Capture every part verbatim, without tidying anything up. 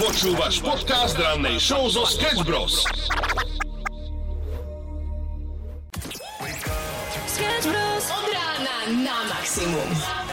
Počúvaš podcast rannej show zo Sketch Bros. Sketch Bros. Od rána na maximum.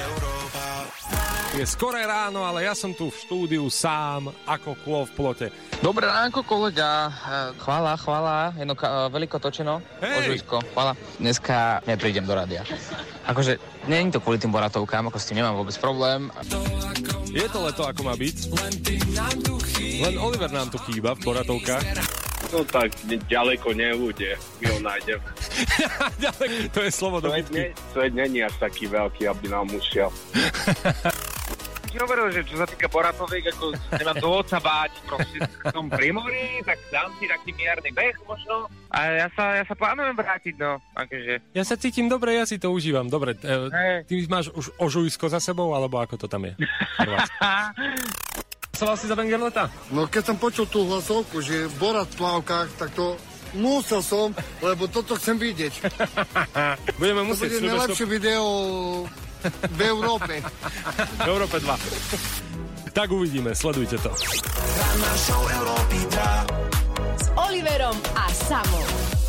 Je skoré ráno, ale ja som tu v štúdiu sám, ako kôl v plote. Dobré ránko, kolega. Chvála, chvála. Jedno ka- veľko točeno. Hej! Ožujsko, chvála. Dneska neprídem do rádia. Akože, nie je to kvôli tým boratovkám, ako s tým nemám vôbec problém. Je to leto, ako má byť. Len Oliver nám tu chýba v boratovkách. No tak ďaleko neúde, my ho nájdeme. To je slovo do bitky. Svet není až taký veľký, aby nám ušiel. Ti hovoril, že čo sa týka Boratoviek, ako nemám dôvod sa báť, proste som pri mori, tak dám si taký mierny beh možno. A ja sa, ja sa plánujem vrátiť, no, akože. Ja sa cítim dobre, ja si to užívam. Dobre, e, ty máš už Ožujsko za sebou, alebo ako to tam je? Hlasoval si za banger leta? No keď som počul tú hlasovku, že Borat v plavkách, tak to musel som, lebo toto chcem vidieť. Budeme To musieť. bude najlepšie video v Európe. V Európe dva. Tak uvidíme, sledujte to. Ranná show Európy dva s Oliverom a Samom.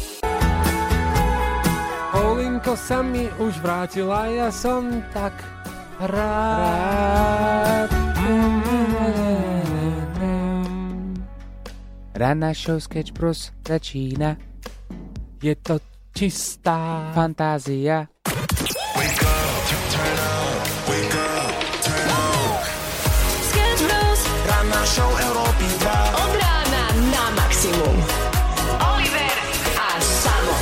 Olinko sa mi už vrátila, ja som tak rád. Ranná show Sketch Bros začína. Je to čistá Fantázia. Sketch Bros. Ranná show Európy dva od rána na maximum. Oliver a Samo.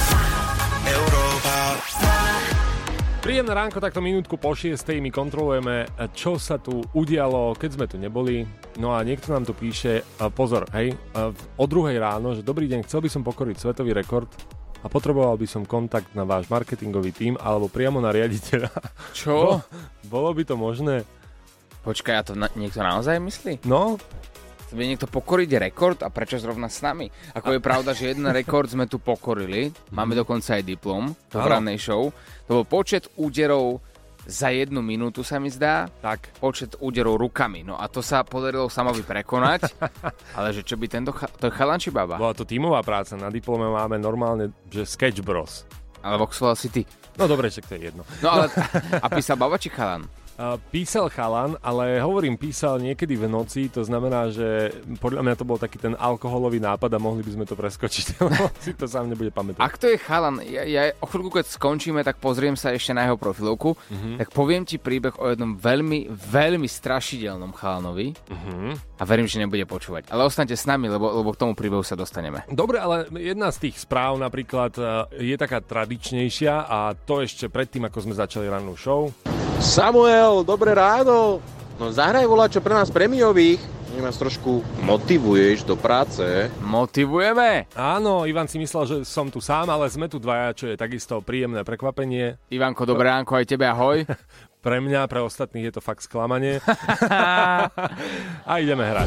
Príjemné ránko, takto minútku po šiestej my kontrolujeme, čo sa tu udialo, keď sme tu neboli. No a niekto nám tu píše, pozor, hej, o druhej ráno, že dobrý deň, chcel by som pokoriť svetový rekord a potreboval by som kontakt na váš marketingový tím alebo priamo na riaditeľa. Čo? Bo, bolo by to možné? Počkaj, a to na- niekto naozaj myslí? No, Chce by niekto pokoriť rekord a prečo zrovna s nami? Ako je pravda, že jeden rekord sme tu pokorili, máme dokonca aj diplom v rannej show. To bol počet úderov za jednu minútu, sa mi zdá. tak. Počet úderov rukami. No a to sa podarilo Samovi prekonať. Ale že čo by tento... Cha- to je chalan či baba? Bola to tímová práca, na diplome máme normálne, že Sketch Bros. Ale voxoval si ty. No dobre, však to je jedno. No ale... A písal baba či chalan? Uh, písal chalan, ale hovorím, písal niekedy v noci, to znamená, že podľa mňa to bol taký ten alkoholový nápad a mohli by sme to preskočiť, lebo si to sám nebude pamätať. Ak to je chalan, ja, ja o chvíľku, keď skončíme, tak pozriem sa ešte na jeho profilovku, Uh-huh. tak poviem ti príbeh o jednom veľmi, veľmi strašidelnom chalanovi Uh-huh. a verím, že nebude počúvať. Ale ostaňte s nami, lebo, lebo k tomu príbehu sa dostaneme. Dobre, ale jedna z tých správ napríklad uh, je taká tradičnejšia a to ešte predtým, ako sme začali rannú show. Samuel, dobré ráno. No zahraj voľačo pre nás premiových. Nech nás trošku motivuješ do práce. Motivujeme! Áno, Ivan si myslel, že som tu sám, ale sme tu dvaja, čo je takisto príjemné prekvapenie. Ivanko, dobré ránko, aj tebe ahoj. Pre mňa, pre ostatných je to fakt sklamanie. A ideme hrať.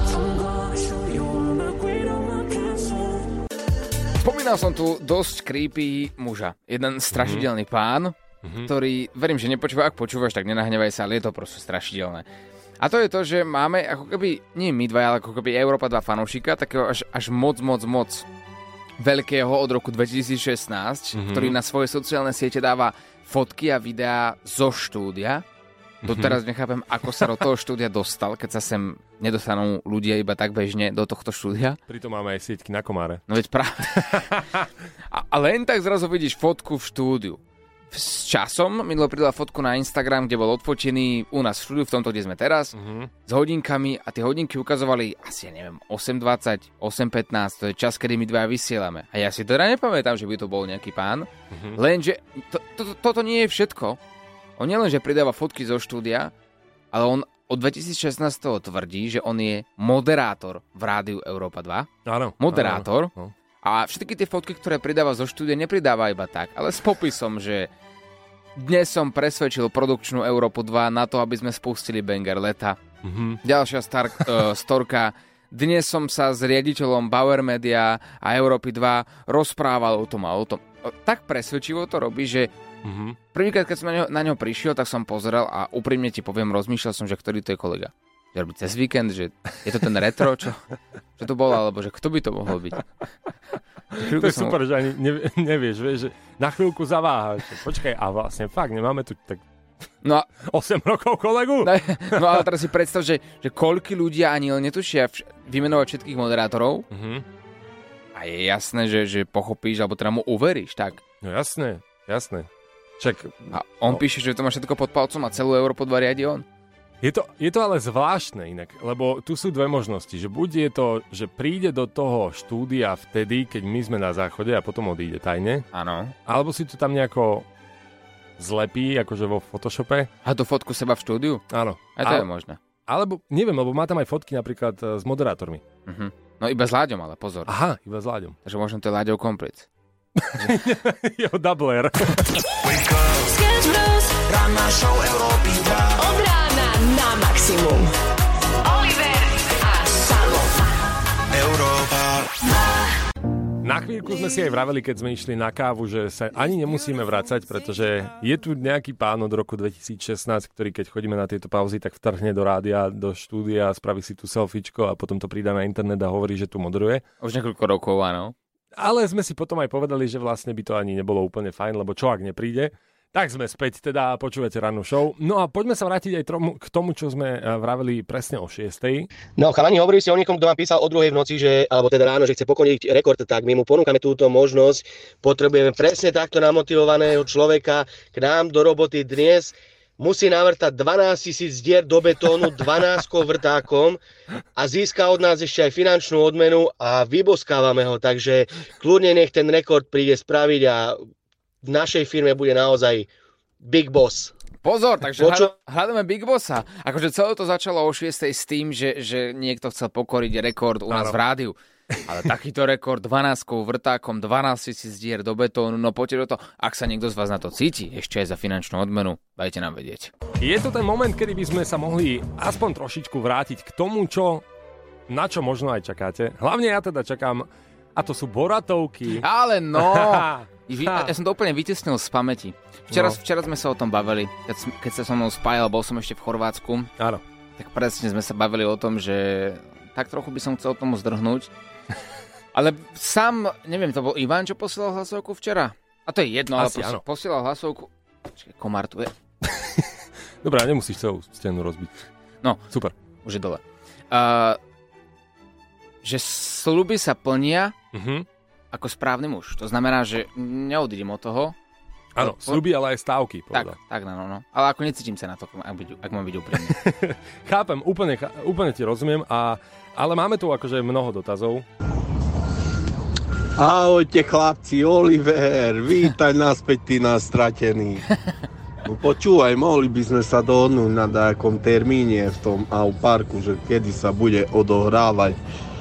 Spomínal som tu dosť creepy muža. Jeden strašidelný pán, Mm-hmm. ktorý, verím, že nepočúva, ak počúvaš, tak nenahnevaj sa, ale je to proste strašidelné. A to je to, že máme ako keby, nie my dva, ale ako keby Európa dva fanúšika, takého až, až moc, moc, moc veľkého od roku dvetisícšestnásť, mm-hmm. ktorý na svoje sociálne siete dáva fotky a videá zo štúdia. Mm-hmm. Doteraz nechápem, ako sa do toho štúdia dostal, keď sa sem nedostanú ľudia iba tak bežne do tohto štúdia. Pritom máme aj sieťky na komáre. No veď práve. a, a len tak zrazu vidíš fotku v štúdiu. S časom Midlo pridala fotku na Instagram, kde bol odfotený u nás v štúdiu, v tomto, kde sme teraz, uh-huh. s hodinkami a tie hodinky ukazovali asi, ja neviem, osem dvadsať, osem pätnásť, to je čas, kedy my dva vysielame. A ja si teda nepamätám, že by to bol nejaký pán, uh-huh. lenže to, to, to, toto nie je všetko. On nielenže pridáva fotky zo štúdia, ale on od dvetisícšestnásť tvrdí, že on je moderátor v rádiu Európa dva. Áno. Moderátor. Áno, áno. A všetky tie fotky, ktoré pridáva zo štúdia, nepridáva iba tak, ale s popisom, že dnes som presvedčil produkčnú Európu dva na to, aby sme spustili banger leta. Mm-hmm. Ďalšia star, uh, storka. Dnes som sa s riaditeľom Bauer Media a Európy dva rozprával o tom a o tom. Tak presvedčivo to robí, že mm-hmm. prvýkrát, keď som na neho, na neho prišiel, tak som pozeral a úprimne ti poviem, rozmýšľal som, že ktorý to je kolega. robiť cez víkend, že je to ten retro, čo, čo to bolo, alebo že kto by to mohol byť. To je super, že ani nevieš, vieš, že na chvíľku zaváhaš. Počkaj, a vlastne fakt, nemáme tu tak no, osem rokov kolegu? No, no ale teraz si predstav, že, že koľky ľudia ani len netušia vš- vymenovať všetkých moderátorov uh-huh. a je jasné, že, že pochopíš, alebo teda mu uveríš, tak? No jasné, jasné. Čak, a on no. píše, že to má všetko pod palcom a celú Európu dva riadi on? Je to, je to ale zvláštne inak, lebo tu sú dve možnosti, že buď je to, že príde do toho štúdia vtedy, keď my sme na záchode a potom odíde tajne. Áno. Alebo si to tam nejako zlepí, akože vo Photoshope. A tú fotku seba v štúdiu? Áno. A to ale, je možné. Alebo, neviem, lebo má tam aj fotky napríklad s moderátormi. Uh-huh. No iba s Láďom, ale pozor. Aha, iba s Láďom. Takže možno to je Láďov komplic. Jo, doubler. Sketch Bros. Ranná show Európy dva. Od rána na maximum. Oliver a Samo. Európa. Na chvíľku sme si aj vraveli, keď sme išli na kávu, že sa ani nemusíme vracať, pretože je tu nejaký pán od roku dvetisícšestnásť, ktorý keď chodíme na tieto pauzy, tak vtrhne do rádia, do štúdia, spraví si tu selfiečko a potom to pridá na internet a hovorí, že tu moderuje. Už niekoľko rokov, áno. Ale sme si potom aj povedali, že vlastne by to ani nebolo úplne fajn, lebo čo ak nepríde. Tak sme späť teda a počúvate rannú show. No a poďme sa vrátiť aj tomu, k tomu, čo sme vraveli presne o šiestej. No chalani, hovorili ste o niekom, kto vám písal o druhej v noci, že, alebo teda ráno, že chce pokoniť rekord, tak my mu ponúkame túto možnosť. Potrebujeme presne takto namotivovaného človeka k nám do roboty dnes. Musí navrtať dvanásť tisíc dier do betónu dvanásťkou vrtákom a získa od nás ešte aj finančnú odmenu a vyboskávame ho, takže kľudne nech ten rekord príde spraviť a v našej firme bude naozaj Big Boss. Pozor, takže Počo... hľadáme Big Bossa. Akože celé to začalo o šiestej s tým, že, že niekto chcel pokoriť rekord u nás v rádiu. Ale takýto rekord dvanásťkou vrtákom, dvanásť tisíc dier do betónu, no poďte do toho. Ak sa niekto z vás na to cíti, ešte aj za finančnú odmenu, dajte nám vedieť. Je to ten moment, kedy by sme sa mohli aspoň trošičku vrátiť k tomu, čo, na čo možno aj čakáte. Hlavne ja teda čakám, a to sú boratovky. Ale no, ja som to úplne vytesnil z pamäti. Včera, no. včera sme sa o tom bavili, keď, keď sa so mnou spájal, bol som ešte v Chorvátsku. Áno. Tak presne sme sa bavili o tom, že tak trochu by som chcel tomu zdrhnúť. Ale sám, neviem, to bol Ivan, čo posielal hlasovku včera? A to je jedno, Asi, ale pos- posielal hlasovku. Počkej, komár tu je. Dobrá, nemusíš celú stenu rozbiť. No, super. Už je dole. Uh, že sľuby sa plnia uh-huh. ako správny muž. To znamená, že neodídem od toho. Áno, sľuby, ale aj stávky. Tak, tak, no, no, no. Ale ako necítim sa na to, ak, byť, ak mám byť úprimný. Chápem, úplne, úplne ti rozumiem, a, ale máme tu akože mnoho dotazov. Ahojte chlapci, Oliver, vítaj naspäť, ty nás stratený. No počúvaj, mohli by sme sa dohodnúť na nejakom termíne v tom parku, že kedy sa bude odohrávať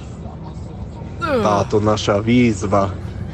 táto naša výzva.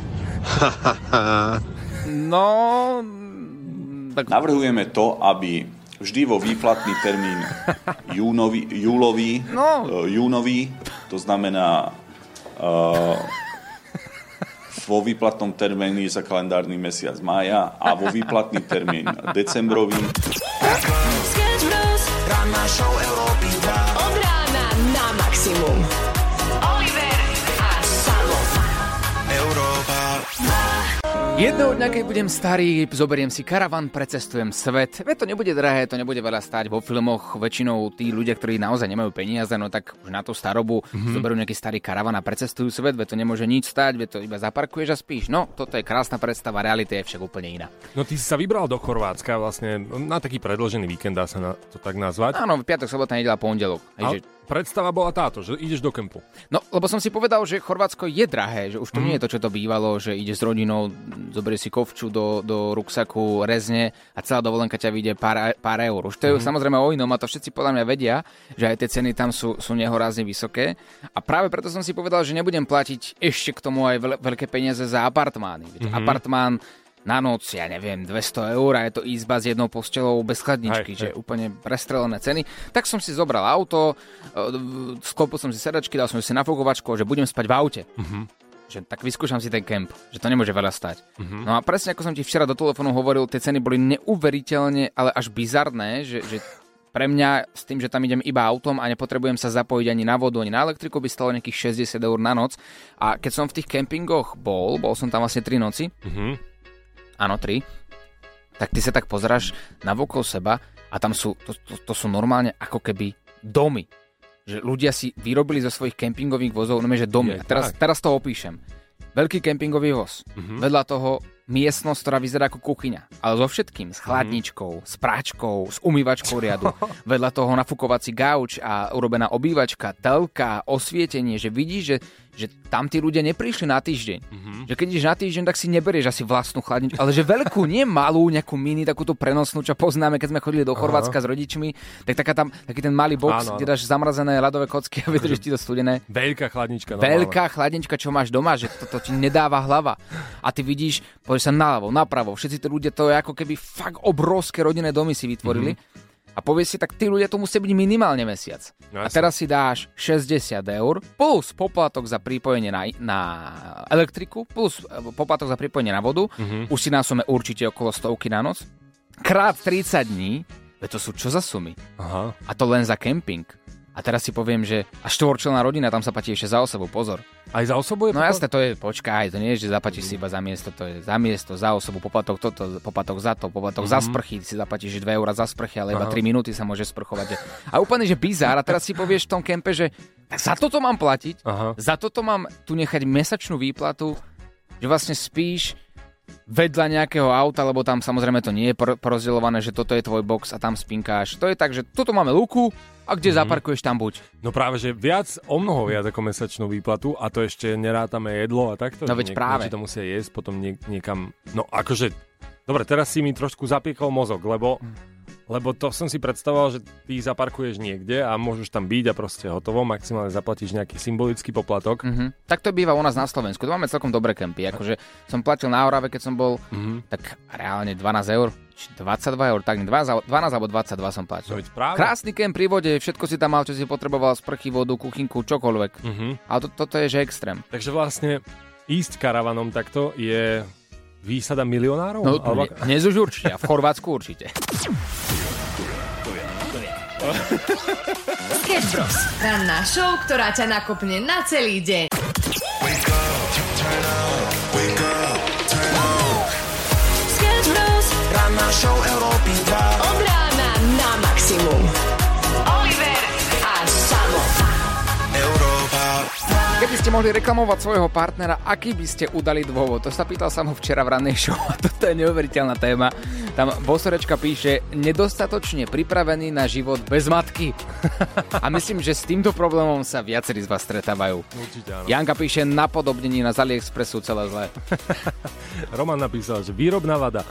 No... Tak... Navrhujeme to, aby vždy vo výplatný termín júnový, júlový, no. uh, júnový, to znamená uh, vo výplatnom termíne za kalendárny mesiac mája a vo výplatný termín decembrový. Sketch Bros. Ranná show Európy dva. Od rána na maximum. Oliver a Samo. Európa. Jedného dňa, keď budem starý, zoberiem si karavan, precestujem svet. Veď to nebude drahé, to nebude veľa stáť. Vo filmoch väčšinou tí ľudia, ktorí naozaj nemajú peniaze, no tak už na tú starobu mm-hmm. zoberú nejaký starý karavan a precestujú svet. Veď to nemôže nič stáť, veď to iba zaparkuješ a spíš. No, toto je krásna predstava, realita je však úplne iná. No ty si sa vybral do Chorvátska vlastne na taký predĺžený víkend, dá sa na to tak nazvať. Áno, piatok, sobota, nedeľa, pondelok. Hej, že... Predstava bola táto, že ideš do kempu. No, lebo som si povedal, že Chorvátsko je drahé, že už to mm. nie je to, čo to bývalo, že ideš s rodinou, zoberieš si kovču do, do ruksaku, rezne a celá dovolenka ťa vyjde pár, pár eur. Už to je mm. samozrejme o inom a to všetci podľa mňa vedia, že aj tie ceny tam sú, sú nehorázne vysoké. A práve preto som si povedal, že nebudem platiť ešte k tomu aj veľké peniaze za apartmány. Mm-hmm. Apartmán na noc, ja neviem, dvesto eur a je to izba s jednou postelou bez chladničky, hej, že hej. Úplne prestrelené ceny. Tak som si zobral auto, sklopil som si sedačky, dal som si nafukovačku, že budem spať v aute. Uh-huh. Že tak vyskúšam si ten kemp, že to nemôže veľa stať. Uh-huh. No a presne ako som ti včera do telefónu hovoril, tie ceny boli neuveriteľne, ale až bizarné, že, že pre mňa, s tým, že tam idem iba autom a nepotrebujem sa zapojiť ani na vodu, ani na elektriku, by stalo nejakých šesťdesiat eur na noc. A keď som v tých kempingoch bol, bol som tam vlastne tri noci, mm-hmm. áno, tri, tak ty sa tak pozeráš navokol seba a tam sú, to, to, to sú normálne ako keby domy. Že ľudia si vyrobili zo svojich kempingových vozov, no že domy. A teraz, teraz to opíšem. Veľký kempingový voz. Mm-hmm. Vedľa toho miestnosť, ktorá vyzerá ako kuchyňa. Ale so všetkým. S chladničkou, s práčkou, s umývačkou riadu. Vedľa toho nafukovací gauč a urobená obývačka, telka, osvietenie. Že vidíš, že, že tam tí ľudia neprišli na týždeň. Mm-hmm. Že keď ideš na týždeň, tak si neberieš asi vlastnú chladničku. Ale že veľkú, nie malú, nejakú mini, takúto prenosnú, čo poznáme, keď sme chodili do Chorvátska s rodičmi. Tak taká tam, taký ten malý box, áno, kde dáš zamrazené ľadové kocky a vydržíš ti to studené. Veľká chladnička. No, Veľká chladnička, čo máš doma, že to, to ti nedáva hlava. A ty vidíš, sa naľavo, napravo. Všetci tí ľudia, to je ako keby fakt obrovské rodinné domy si vytvorili. Mm-hmm. A povieš si, tak tí ľudia to musí byť minimálne mesiac. No, a teraz si dáš šesťdesiat eur plus poplatok za pripojenie na, na elektriku, plus poplatok za pripojenie na vodu. Mm-hmm. Už si násome určite okolo stovky na noc. Krát tridsať dní, to sú čo za sumy? Aha. A to len za kemping. A teraz si poviem, že a štvorčlenná rodina, tam sa platí ešte za osobu, pozor. Aj za osobu je No jasné, to je, počkaj, to nie je, že zaplatíš si iba za miesto, to je za miesto, za osobu, poplatok toto, poplatok za to, poplatok mm-hmm. za sprchy, si zaplatíš dve eurá za sprchy, ale iba Aha. tri minúty sa môže sprchovať. A úplne, že bizár, a teraz si povieš v tom kempe, že tak za toto mám platiť, Aha. za toto mám tu nechať mesačnú výplatu, že vlastne spíš vedľa nejakého auta, lebo tam samozrejme to nie je porozdeľované, že toto je tvoj box a tam spinkáš. To je tak, že toto máme luku a kde mm-hmm. zaparkuješ, tam buď. No práve, že viac, o mnoho viac ako mesačnú výplatu a to ešte nerátame jedlo a takto. No veď niek- práve. to musia jesť, potom niek- niekam... No akože... Dobre, teraz si mi trošku zapiekol mozog, lebo... Lebo to som si predstavoval, že ty zaparkuješ niekde a môžeš tam byť a proste hotovo, maximálne zaplatíš nejaký symbolický poplatok. Mm-hmm. Tak to býva u nás na Slovensku. To máme celkom dobré kempy. Akože som platil na Orave, keď som bol, mm-hmm. tak reálne dvanásť eur, či dvadsaťdva eur, tak dvanásť alebo dvadsaťdva som platil. No, krásny kemp pri vode, všetko si tam mal, čo si potreboval, sprchy, vodu, kuchynku, čokoľvek. Mm-hmm. Ale to, toto je, že extrém. Takže vlastne ísť karavanom takto je... výsada milionárov? No, alebo... dnes už určite, a v Chorvátsku určite. Sketch Bros. Ranná show, ktorá ťa nakopne na celý deň. Sketch Bros. Ranná show Európy dva. Od rána na maximum. Oliver a Samo. Európa. Keby ste mohli reklamovať svojho partnera, aký by ste udali dôvod? To sa pýtal Samo včera v rannej show a toto je neuveriteľná téma. Tam Bosorečka píše, nedostatočne pripravený na život bez matky. A myslím, že s týmto problémom sa viacerí z vás stretávajú. Určite áno. Janka píše, napodobnení na z AliExpressu celé zlé. Roman napísal, že výrobná vada.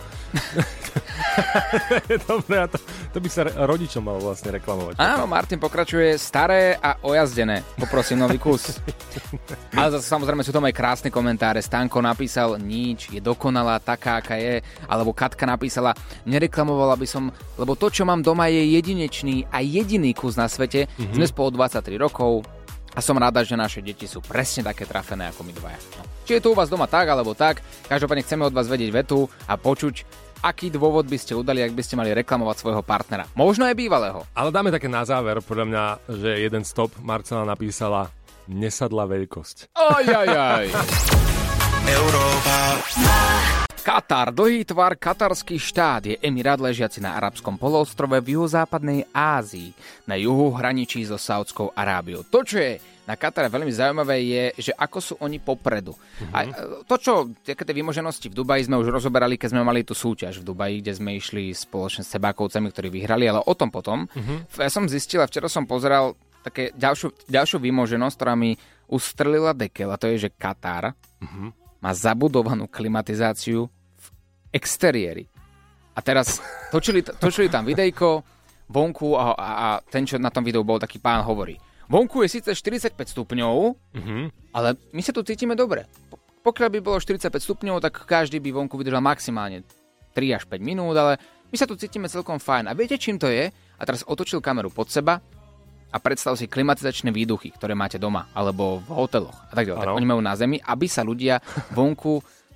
Dobre, a to, to by sa rodičom malo vlastne reklamovať. Áno, Martin pokračuje, staré a ojazdené. Poprosím nový kus. Ale zase samozrejme sú tam aj krásne komentáre. Stanko napísal, nič, je dokonalá taká, aká je. Alebo Katka napísala, nereklamovala by som, lebo to, čo mám doma, je jedinečný a jediný kus na svete. Mm-hmm. Sme spolu dvadsaťtri rokov a som rada, že naše deti sú presne také trafené ako my dvaja. No. Či je to u vás doma tak, alebo tak, každopádne chceme od vás vedieť vetu a počuť, aký dôvod by ste udali, ak by ste mali reklamovať svojho partnera. Možno aj bývalého. Ale dáme také na záver, podľa mňa, že jeden stop. Marcela napísala, nesadla veľkosť. Ajajaj. Európa. Katar, dlhý tvar, katarský štát, je emirát ležiaci na arabskom poloostrove v juhozápadnej Ázii. Na juhu hraničí so Saudskou Arábiou. To, čo je na Katare veľmi zaujímavé, je, že ako sú oni popredu. Mm-hmm. A to, čo, tie vymoženosti v Dubaji sme už rozoberali, keď sme mali tú súťaž v Dubaji, kde sme išli spoločne s sebákovcami, ktorí vyhrali, ale o tom potom. Mm-hmm. Ja som zistil, a včera som pozeral také ďalšiu, ďalšiu vymoženosť, ktorá mi ustrelila dekel, a to je, že Katar mm-hmm. má zabudovanú klimatizáciu v exteriéri. A teraz točili, točili tam videjko vonku a, a, a ten, čo na tom videu bol, taký pán hovorí, vonku je síce štyridsaťpäť stupňov, mm-hmm. ale my sa tu cítime dobre. Pokiaľ by bolo štyridsaťpäť stupňov, tak každý by vonku vydržal maximálne tri až päť minút, ale my sa tu cítime celkom fajn. A viete, čím to je? A teraz otočil kameru pod seba a predstav si klimatizačné výduchy, ktoré máte doma alebo v hoteloch a tak ďalej. Tak oni majú na zemi, aby sa ľudia vonku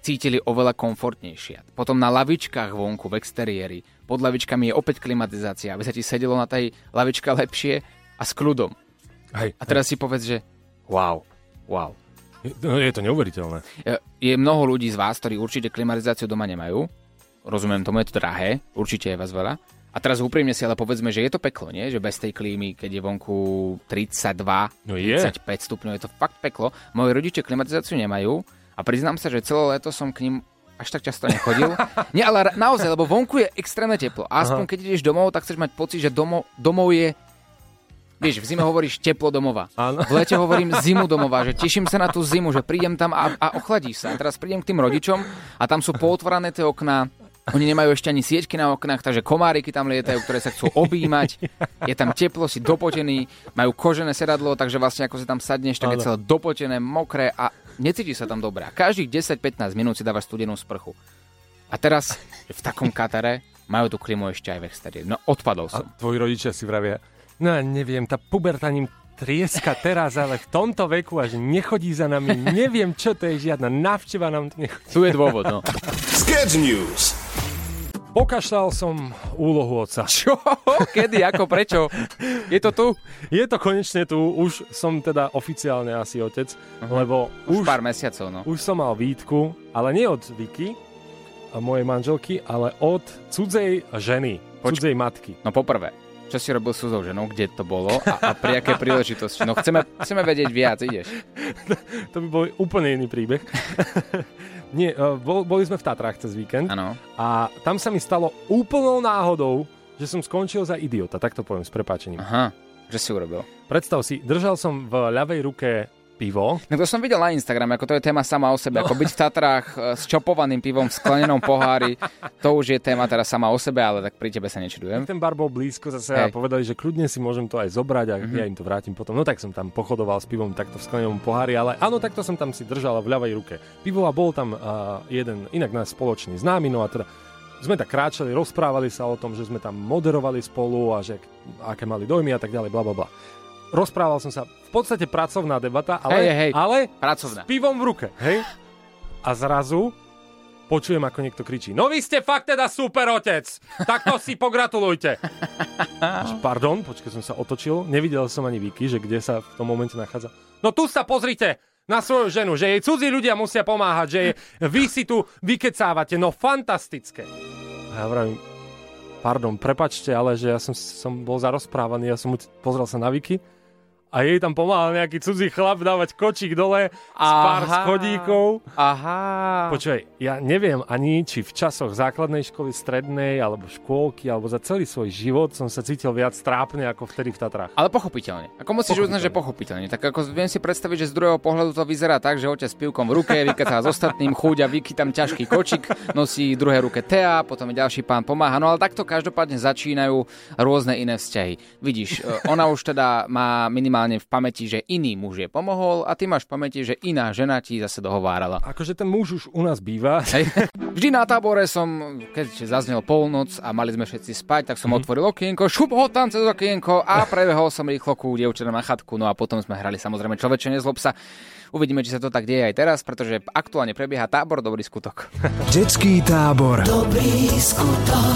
cítili oveľa komfortnejšie. Potom na lavičkách vonku v exteriéri, pod lavičkami je opäť klimatizácia, aby sa ti sedelo na tej lavičke lepšie a s kľudom. Hej, a teraz hej. si povedz, že wow, wow. Je, je to neuveriteľné. Je, je mnoho ľudí z vás, ktorí určite klimatizáciu doma nemajú. Rozumiem tomu, je to drahé, určite je vás veľa. A teraz úprimne si ale povedzme, že je to peklo, nie? Že bez tej klímy, keď je vonku tridsaťdva, no je. tridsaťpäť stupňov, je to fakt peklo. Moji rodičia klimatizáciu nemajú a priznám sa, že celé leto som k ním až tak často nechodil. Nie, ale naozaj, lebo vonku je extrémne teplo. A aspoň Aha. keď ideš domov, tak chceš mať pocit, že domov, domov je... Vieš, v zime hovoríš teplo domova. Áno. V lete hovorím zimu domova, že teším sa na tú zimu, že prídem tam a, a ochladíš sa. A teraz prídem k tým rodičom a tam sú pootvorané tie okná. Oni nemajú ešte ani sieťky na oknách, takže komáriky tam lietajú, ktoré sa chcú objímať. Je tam teplo, si dopotený, majú kožené sedadlo, takže vlastne ako si tam sadneš, tak je celé dopotené, mokré a necíti sa tam dobré. Každých desať pätnásť minút si dávaš studenú sprchu. A teraz v takom Katare majú tú klimu ešte aj v exteriéri. No odpadol som. A tvoji rodičia si vravia, no neviem, tá puberta ním trieska teraz, ale v tomto veku až nechodí za nami, neviem čo to je, žiadna návšteva nám to nechodí. Tu je dôvod, no. Sketch News. Pokašľal som úlohu otca. Čo? Kedy? Ako? Prečo? Je to tu? Je to konečne tu. Už som teda oficiálne asi otec, uh-huh. lebo už, už pár mesiacov, no. Už som mal výtku, ale nie od Vicky, mojej manželky, ale od cudzej ženy, Počk- cudzej matky. No poprvé, čo si robil s cudzou ženou, kde to bolo a, a pri aké príležitosti? No chceme, chceme vedieť viac, ideš. To by bol úplne iný príbeh. Nie, bol, boli sme v Tatrách cez víkend ano. A tam sa mi stalo úplnou náhodou, že som skončil za idiota, tak to poviem s prepáčením. Aha, že si urobil. Predstav si, držal som v ľavej ruke pivo. No to som videl na Instagrame, ako to je téma sama o sebe, no. Ako byť v Tatrách s čopovaným pivom v sklenenom pohári, to už je téma teraz sama o sebe, ale tak pri tebe sa nečudujem. Ten bar bol blízko zase a povedali, že kľudne si môžem to aj zobrať a mm-hmm. ja im to vrátim potom. No tak som tam pochodoval s pivom takto v sklenenom pohári, ale áno, takto som tam si držal v ľavej ruke pivo a bol tam uh, jeden inak náš spoločný známy, no a teda sme tak kráčali, rozprávali sa o tom, že sme tam moderovali spolu a že aké mali dojmy a tak ďalej, bla bla bla. Rozprával som sa, v podstate pracovná debata, ale, hej, hej, ale pracovná. S pivom v ruke, hej? A zrazu počujem, ako niekto kričí, no vy ste fakt teda super otec, tak to si pogratulujte. Pardon, počkaj, som sa otočil, nevidel som ani Vicky, že kde sa v tom momente nachádza. No tu sa pozrite na svoju ženu, že jej cudzí ľudia musia pomáhať, že jej, vy si tu vykecávate, no fantastické. A ja vravím, pardon, prepačte, ale že ja som, som bol zarozprávaný, ja som mu pozrel sa na Vicky a jej tam pomáhal nejaký cudzí chlap dávať kočík dole z pár schodíkov. Aha. Počúvaj, ja neviem ani, či v časoch základnej školy, strednej, alebo škôlky, alebo za celý svoj život som sa cítil viac trápne ako vtedy v Tatrách. Ale pochopiteľne. Ako musíš uznať, že pochopiteľne. Tak ako viem si predstaviť, že z druhého pohľadu to vyzerá tak, že otec s pivkom v ruke, vykecá s ostatným, chúďa, Vicky tam ťažký kočík, nosí v druhej ruke Tea, potom je ďalší pán pomáha. No ale takto každopádne začínajú rôzne iné vzťahy. Vidíš, ona už teda má minimálne v pamäti, že iný muž je pomohol a ty máš v pamäti, že iná žena ti zase dohovárala. Akože ten muž už u nás býva. Hej. Vždy na tábore som, keď zaznel polnoc a mali sme všetci spať, tak som mm-hmm. otvoril okienko, šup ho tam cez okienko a prebehol som rýchlo ku dievčatom na chatku, no a potom sme hrali samozrejme Človeče nezlob sa. Uvidíme, či sa to tak deje aj teraz, pretože aktuálne prebieha tábor Dobrý skutok. Detský tábor Dobrý skutok.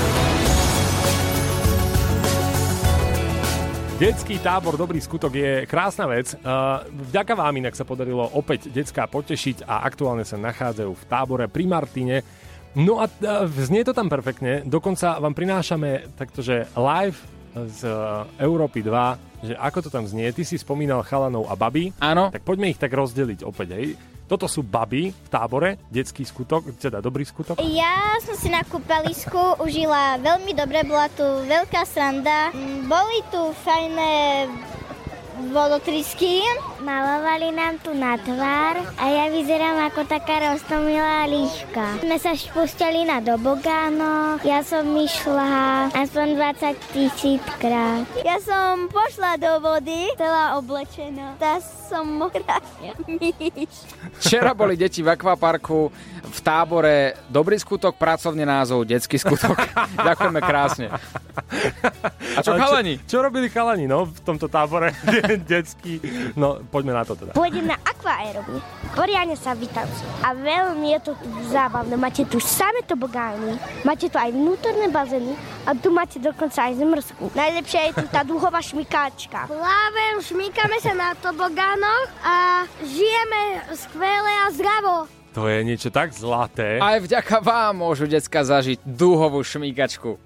Detský tábor Dobrý skutok je krásna vec. Vďaka vám inak sa podarilo opäť decká potešiť a aktuálne sa nachádzajú v tábore pri Martine. No a znie to tam perfektne. Dokonca vám prinášame taktože live z Európy dva, že ako to tam znie. Ty si spomínal chalanov a baby. Áno. Tak poďme ich tak rozdeliť opäť, hej. Toto sú baby v tábore, detský skutok, teda Dobrý skutok. Ja som si na kúpalisku užila veľmi dobre, bola tu veľká sranda. Boli tu fajné vodotrysky. Malovali nám tu na tvár a ja vyzerám ako taká roztomilá líška. Sme sa spustili na dobogáno, ja som išla aspoň dvadsať tisíc krát. Ja som pošla do vody, celá oblečená. Tá som mokrá. Včera boli deti v akvaparku v tábore Dobrý skutok, pracovný názov Detský skutok. Ďakujeme krásne. A čo chalani? Čo, čo robili chalani, no, v tomto tábore? Detský. No, poďme na to teda. Pôjdem na akvaérobu. Poriadne sa vytancujem. A veľmi je to zábavné. Máte tu samé tobogány, máte tu aj vnútorné bazény a tu máte dokonca aj zmrzku. Najlepšia je tu tá duhová šmikáčka. Plávem, šmíkame sa na tobogánoch a žijeme skvelé a zdravo. To je niečo tak zlaté. Aj vďaka vám môžu decka zažiť dúhovú šmíkačku.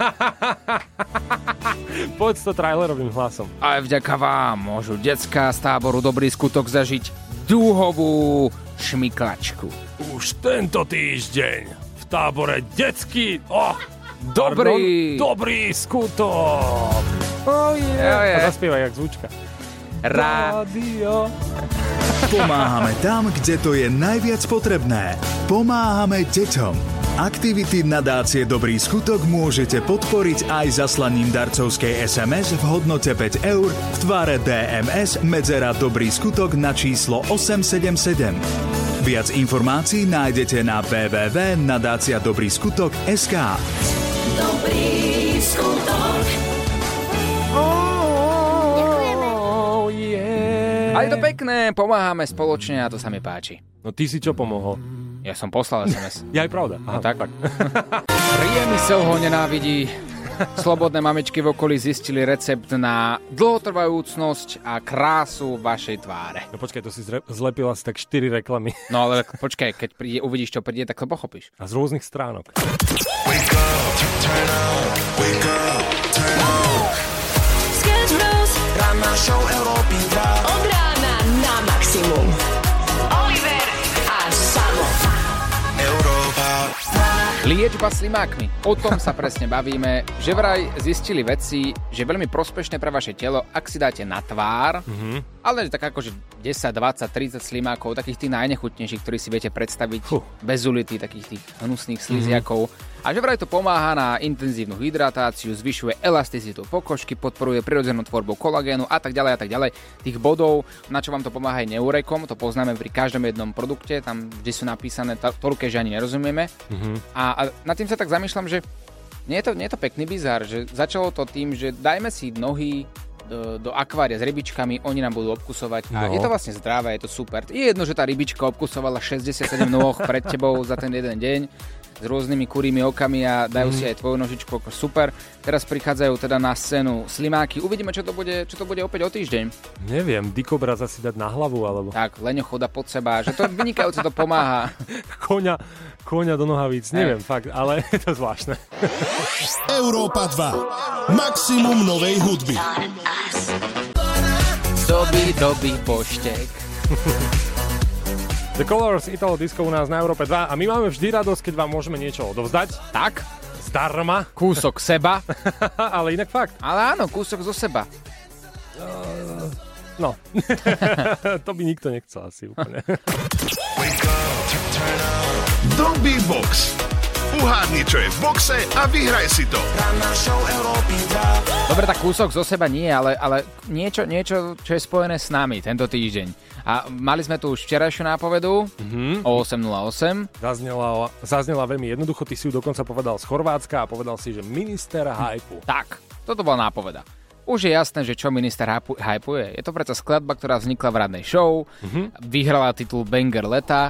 Poď to trailerovým hlasom. Aj vďaka vám môžu decka z táboru Dobrý skutok zažiť dúhovú šmíkačku. Už tento týždeň v tábore detský... Oh, dobrý. Pardon, dobrý skutok. Oh yeah. Yeah. A zaspievaj jak zvučka. Rádio. Pomáhame tam, kde to je najviac potrebné. Pomáhame deťom. Aktivity nadácie Dobrý skutok môžete podporiť aj zaslaním darcovskej es em es v hodnote päť eur v tvare dé em es medzera Dobrý skutok na číslo osem sedem sedem. Viac informácií nájdete na w w w bodka nadácia dobrý skutok bodka es ká. Dobrý skutok. A je to pekné, pomáhame spoločne a to sa mi páči. No ty si čo pomohol? Ja som poslal es em es. Ja aj pravda. No tak. Priemysel ho nenávidí. Slobodné mamičky v okolí zistili recept na dlhotrvajúcnosť a krásu vašej tváre. No počkaj, to si zre- zlepila asi tak štyri reklamy. No ale počkaj, keď príde, uvidíš, čo príde, tak to pochopíš. A z rôznych stránok. Wake up, turn on, wake up, turn on. Sketch Bros. Ranná show Európy dva. Od rána na maximum. Oliver a Samo. Európa. Liečba slimákmi. O tom sa presne bavíme, že vraj zistili vedci, že je veľmi prospešné pre vaše telo, ak si dáte na tvár, mm-hmm. ale tak akože desať, dvadsať, tridsať slimákov, takých tých najnechutnejších, ktorí si viete predstaviť, uh. bez ulity, takých tých hnusných sliziakov. Mm-hmm. A že vraj to pomáha na intenzívnu hydratáciu, zvyšuje elasticitu pokožky, podporuje prirodzenú tvorbu kolagénu a tak ďalej a tak ďalej. Tých bodov, na čo vám to pomáha aj Neurekom, to poznáme pri každom jednom produkte, tam vždy sú napísané toľké, že ani nerozumieme. Mm-hmm. A, a nad tým sa tak zamýšľam, že nie je to, nie je to pekný bizár, že začalo to tým, že dajme si nohy do, do akvária s rybičkami, oni nám budú obkusovať a no. Je to vlastne zdravé, je to super. Je jedno, že tá rybička obkusovala šesťdesiatsedem nôh pred tebou za ten jeden deň s rôznymi kurými okami a dajú mm. si aj tvoju nožičku, ako super. Teraz prichádzajú teda na scénu slimáky. Uvidíme, čo to bude, čo to bude opäť o týždeň. Neviem, dikobraz asi dať na hlavu, alebo... Tak, leňochoda pod seba, že to vynikajúce to pomáha. Koňa, koňa do nohavíc, neviem, ne. Fakt, ale je to zvláštne. Európa dva. Maximum novej hudby. Doby, doby, poštek. The Colors, Italo Disco u nás na Európe dva a my máme vždy radosť, keď vám môžeme niečo odovzdať. Tak? Zdarma. Kúsok seba. Ale inak fakt. Ale áno, kúsok zo seba. Uh, no. To by nikto nechcel asi úplne. Dogby Box. Uhádni, čo je v boxe a vyhraj si to. Dobre, tak kúsok zo seba nie, ale, ale niečo, niečo, čo je spojené s nami tento týždeň. A mali sme tu už včerajšiu nápovedu mm-hmm. o osem nula osem. Zaznela, zaznela veľmi jednoducho, ty si ju dokonca povedal z Chorvátska a povedal si, že minister hypu. Tak, toto bola nápoveda. Už je jasné, že čo minister hypuje. Je to predsa skladba, ktorá vznikla v radnej show, mm-hmm. vyhrala titul Banger leta.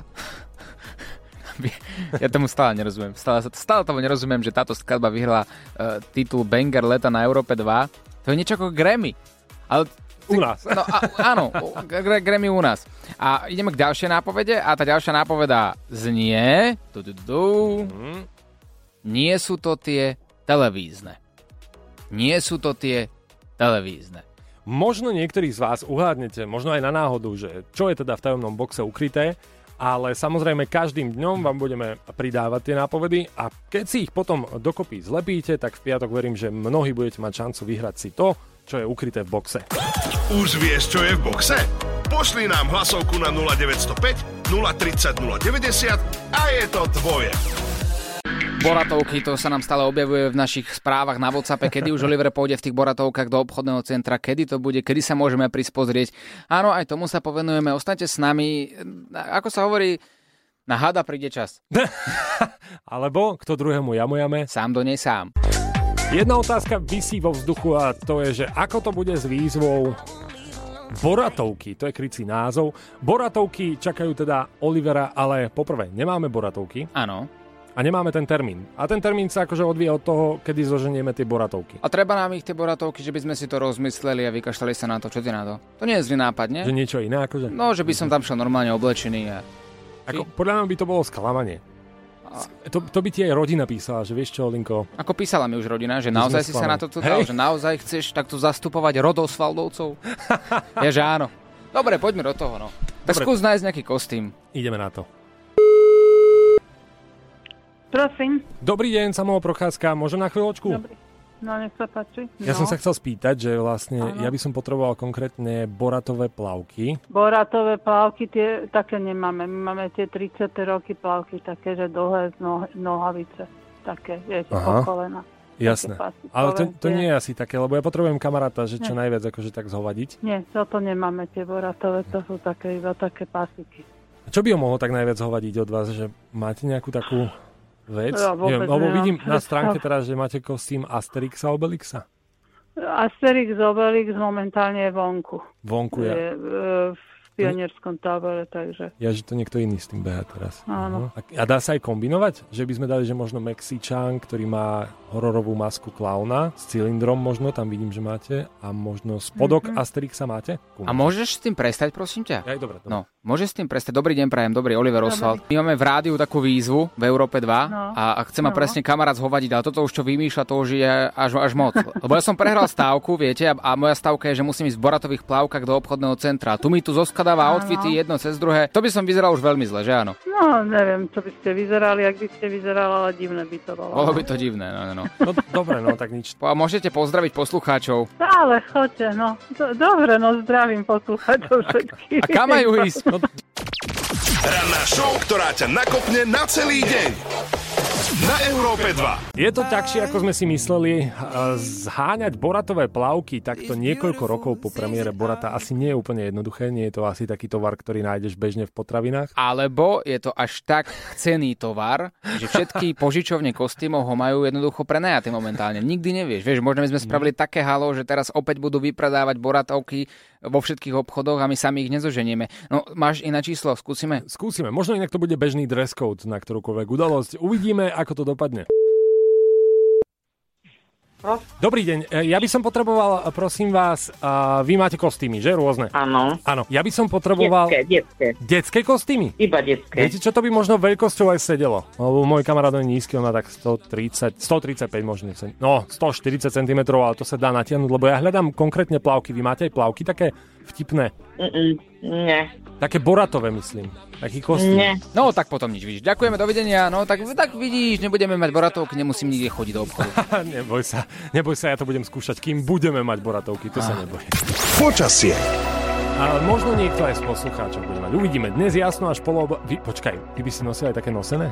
Ja tomu stále nerozumiem. Stále, stále tomu nerozumiem, že táto skladba vyhrala uh, titul Banger leta na Európe dva. To je niečo ako Grammy. Ale u nás. No, a, áno, Grammy u nás. A ideme k ďalšej nápovede a tá ďalšia nápoveda znie... Du, du, du, mm. Nie sú to tie televízne. Nie sú to tie televízne. Možno niektorí z vás uhádnete, možno aj na náhodu, že čo je teda v tajomnom boxe ukryté, ale samozrejme každým dňom vám budeme pridávať tie nápovedy a keď si ich potom dokopy zlepíte, tak v piatok verím, že mnohí budete mať šancu vyhrať si to, čo je ukryté v boxe. Už vieš, čo je v boxe? Pošli nám hlasovku na nula deväť nula päť, nula tridsať, nula deväťdesiat a je to tvoje. Boratovky, to sa nám stále objavuje v našich správach na WhatsAppe, kedy už Oliver pôjde v tých boratovkách do obchodného centra, kedy to bude, kedy sa môžeme prísť pozrieť. Áno, aj tomu sa povenujeme, ostaňte s nami, ako sa hovorí, na hada príde čas. Alebo, kto druhému jamujame? Sám do nej sám. Jedna otázka visí vo vzduchu a to je, že ako to bude s výzvou Boratovky, to je krycí názov. Boratovky čakajú teda Olivera, ale poprvé nemáme boratovky. Áno. A nemáme ten termín. A ten termín sa akože odvíja od toho, kedy zoženieme tie boratovky. A treba nám ich tie boratovky, že by sme si to rozmysleli a vykašľali sa na to. Čo ty na to? To nie je zlý nápad, nie? Že niečo iné akože? No, že by som tam šiel normálne oblečený. A... Ako, podľa mňa by to bolo sklamanie. A... To, to by ti aj rodina písala, že vieš čo, Linko? Ako písala mi už rodina, že naozaj si sa na to dal, že naozaj chceš takto zastupovať rod Osvaldovcov? Ja, že áno. Dobre, poďme do toho, no. Tak skús nájsť nejaký kostým. Ideme na to. Prosím. Dobrý deň, Samuel Procházka, môžem na chvíľočku? Dobrý. No, nech sa páči. Ja no. som sa chcel spýtať, že vlastne ano. ja by som potreboval konkrétne boratové plavky. Boratové plavky, tie také nemáme. My máme tie tridsiate roky plavky, také, že dlhé noh- nohavice. Také, viete, po kolena. Jasné. Ale to, to nie je asi také, lebo ja potrebujem kamaráta, že čo nie. najviac akože tak zhovadiť. Nie, toto nemáme, tie boratové, to sú také, iba také pasiky. Čo by ho mohlo tak najviac zhovadiť od vás, že máte nejakú takú... vec? Ja, Neviem, lebo vidím na stránke teraz, že máte kostým Asterixa Obelixa. Asterix Obelix momentálne je vonku. Vonku je? Je v pionierskom tábore, takže... Ja, že to niekto iný s tým beha teraz. Áno. Uh-huh. A dá sa aj kombinovať? Že by sme dali, že možno Mexičan, ktorý má hororovú masku klauna s cylindrom možno, tam vidím, že máte, a možno spodok mm-hmm. Asterixa máte? Kúmte. A môžeš s tým prestať, prosím ťa? Aj, dobre, dobre. No, môžeš s tým prestať. Dobrý deň, prajem, dobrý, Oliver Oswald. My máme v rádiu takú výzvu v Európe dva no. a, a chce ma no. presne kamarát zhovadiť, ale toto už čo vymýšľa, to už je až, až moc. Lebo ja som prehral stávku, viete, a, a moja stávka je, že musím ísť v boratových plavkách do obchodného centra. Tu mi tu zoskadáva no. outfity jedno cez druhé. To by som vyzeral už veľmi zle, že áno? No, neviem, čo by ste vyzerali, ak by ste vyzerali, ale divné by to bolo. Bolo by to divné, no, no, no. no dobre, no, tak nič. A môžete pozdraviť poslucháčov. Ale choďte, no. Do, dobre, no, zdravím poslucháčov všetkých. A kam majú ísť? No. Ranná show, ktorá ťa nakopne na celý deň. Na Európe dva. Je to ťažšie, ako sme si mysleli. Zháňať boratové plavky takto niekoľko rokov po premiére Borata asi nie je úplne jednoduché. Nie je to asi taký tovar, ktorý nájdeš bežne v potravinách. Alebo je to až tak cený tovar, že všetky požičovne kostýmov ho majú jednoducho prenajaté momentálne. Nikdy nevieš. Vieš, možno by sme spravili také halo, že teraz opäť budú vypredávať boratovky vo všetkých obchodoch a my sami ich nezoženieme. No, máš iné číslo? Skúsime? Skúsime. Možno inak to bude bežný dress code na ktorúkoľvek udalosť. Uvidíme, ako to dopadne. Dobrý deň, ja by som potreboval, prosím vás, uh, vy máte kostýmy, že? Rôzne. Áno. Áno, ja by som potreboval... Detské, detské. Detské kostýmy? Iba detské. Viete, čo to by možno veľkosťou aj sedelo? Lebo môj kamarát je nízky, on má tak sto tridsať, sto tridsaťpäť možno, no sto štyridsať centimetrov, ale to sa dá natiahnuť, lebo ja hľadám konkrétne plavky. Vy máte aj plavky také vtipné? Mm-mm, nie. Také boratové, myslím. Taký kostým. Nie. No, tak potom nič, vidíš. Ďakujeme, dovidenia. No, tak, tak vidíš, nebudeme mať boratovky, nemusím nikde chodiť do obchodu. neboj sa, neboj sa, ja to budem skúšať, kým budeme mať boratovky, to ah. sa neboj. Počasie. A možno niekto aj z poslucháčov bude mať. Uvidíme. Dnes jasno až polo... Vy, počkaj, ty by si nosil aj také nosené?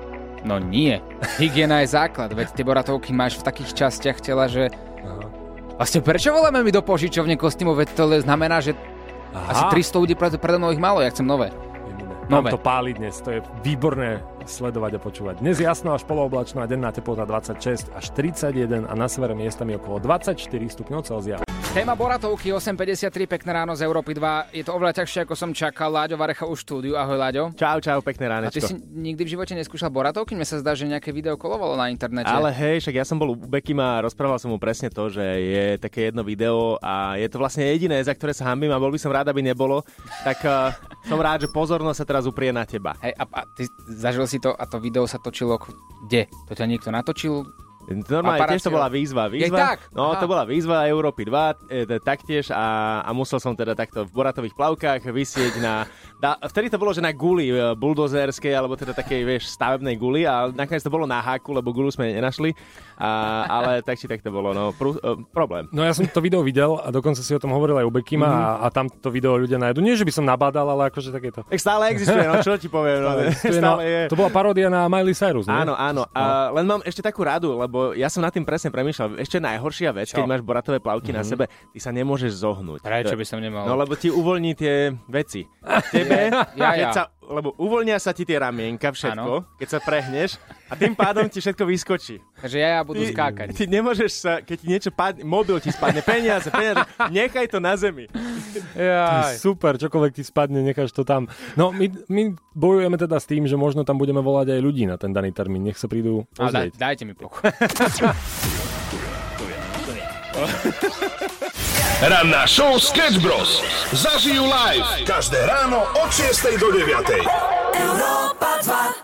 No nie. Hygiena je základ, veď tie boratovky máš v takých častiach tela, že... Aha. Vlastne prečo voláme mi do požičovne kostýmov, veď to znamená, že Aha. asi tristo ľudí predo mnou ich malo, ja chcem nové. Mám to páli dnes, to je výborné sledovať a počúvať. Dnes jasno až polooblačno a denná teplota dvadsaťšesť až tridsaťjeden a na severe miestami okolo dvadsaťštyri stupňov Celzia. Téma boratovky osem päťdesiattri, pekné ráno z Európy dva. Je to oveľa ťažšie, ako som čakal. Láďo Varecha už štúdiu. Ahoj, Láďo. Čau, čau, pekné ránečko. A ty si nikdy v živote neskúšal boratovky? Mne sa zdá, že nejaké video kolovalo na internete. Ale hej, však ja som bol u Bekima a rozprával som mu presne to, že je také jedno video a je to vlastne jediné, za ktoré sa hanbím a bol by som rád, aby nebolo. Tak uh, som rád, že pozornosť sa teraz uprie na teba. Hej, a, a ty zažil si to a to video sa točilo kde? To ťa niekto natočil? Normálne, tiež to bola výzva. výzva tak? No, Aha. to bola výzva Európy dva, e, taktiež a, a musel som teda takto v boratových plavkách vysieť na... Da, vtedy to bolo, že na guli e, buldozerskej, alebo teda takej, vieš, stavebnej guli a nakoniec to bolo na háku, lebo gulu sme nenašli, a, ale tak či tak to bolo, no, prú, e, problém. No ja som to video videl a dokonca si o tom hovoril aj u Bekima mm-hmm. a, a tam to video ľudia nájdu. Nie, že by som nabádal, ale akože takéto. Tak stále existuje, no čo ti poviem. No, stále, stále je. To bola paródia na Miley Cyrus, nie? Áno, áno. A len mám ešte takú radu, lebo ja som na tým presne premýšľal. Ešte najhoršia vec, Čo? keď máš boratové plavky mm-hmm. na sebe, ty sa nemôžeš zohnúť. Prečo by som nemal? No lebo ti uvoľní tie veci. Tebe, ja, ja. keď sa lebo uvoľnia sa ti tie ramienka, všetko, ano. Keď sa prehneš a tým pádom ti všetko vyskočí. Takže ja, ja budú ty, skákať. Ty nemôžeš sa, keď ti niečo padne, mobil ti spadne, peniaze, peniaze, nechaj to na zemi. Ty, super, čokoľvek ti spadne, necháš to tam. No, my, my bojujeme teda s tým, že možno tam budeme volať aj ľudí na ten daný termín. Nech sa prídu pozrieť. Daj, dajte mi plochu. Ranná show Sketch Bros. Zažijú live každé ráno od šiestej do deviatej. Európa dva.